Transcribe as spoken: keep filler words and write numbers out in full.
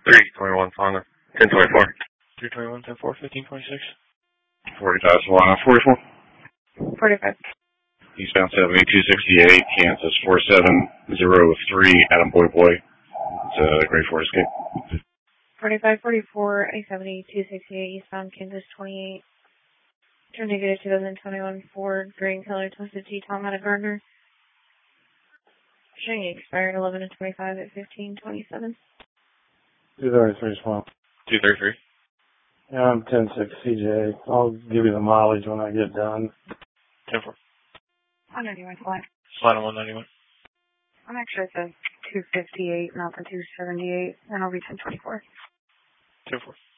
three twenty-one Honda, ten twenty-four. three twenty-one, ten four, fifteen twenty-six. forty-five Solana, forty-four. forty-five. Eastbound seventy-two sixty-eight, Kansas four seven zero three, Adam Boy Boy. It's a Grade four Escape. forty-five forty-four, A seventy-two sixty-eight, eastbound Kansas twenty-eight. Turn negative twenty twenty-one Ford green color twisted T Tom out of Gardner. Showing expired eleven to twenty-five at fifteen twenty-seven. two thirty-three Swamp. two thirty-three. Yeah, I'm ten six C J. I'll give you the mileage when I get done. ten four. one ninety-one flat. Slide on one ninety-one. I'm actually at the two fifty-eight, not the two seventy-eight, and I'll be ten twenty-four. ten four.